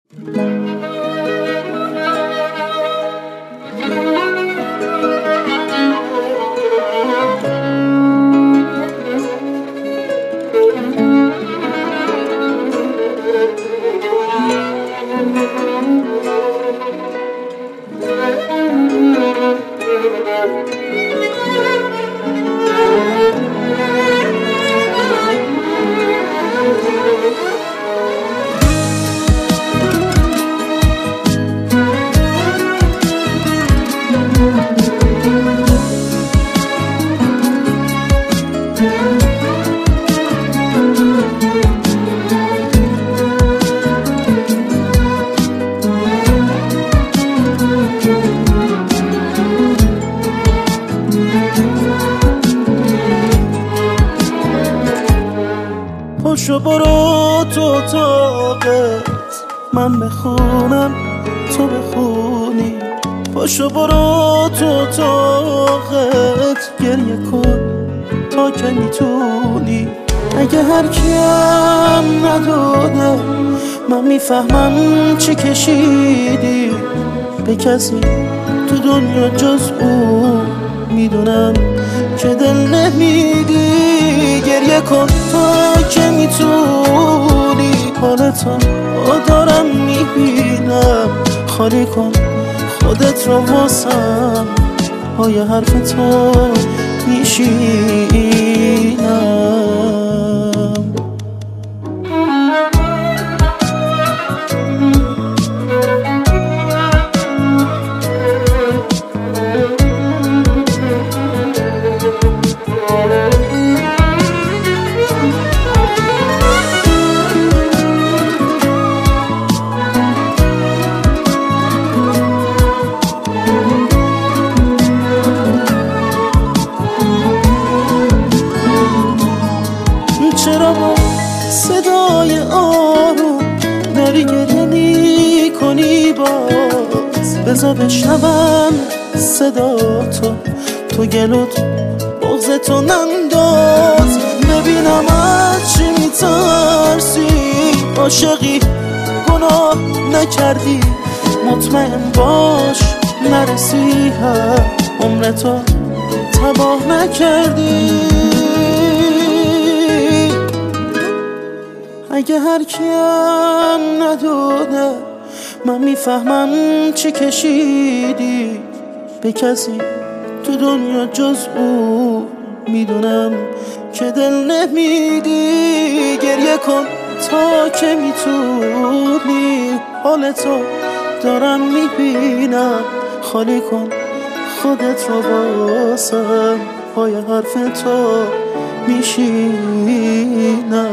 پاشو برو تو اتاقت، من بخونم تو بخونی. پاشو برو تو اتاقت، گریه کن تا که میتونی. اگه هر کیم نداده من میفهمم چی کشیدی. به کسی تو دنیا جز او میدونم که دل نمیدی. گریه کن تا که میتونی، حالتو دارم میبینم. خالی کن خودت رو واسم، پای حرف تو میشینم. چرا با صدای آروم داری گریه میکنی باز؟ بذار بشنوم صدا تو گلوت بغضتو ننداز. ببینم از چی میترسی، عاشقی گناه نکردی. مطمئن باش نرسی، عمرتو تباه نکردی. اگه هر کیم نداده من میفهمم چی کشیدی. به کسی تو دنیا جز او میدونم که دل نمیدی. گریه کن تا که میتونی، حالتو دارم میبینم. خالی کن خودت رو واسم، پای حرف تو میشینم.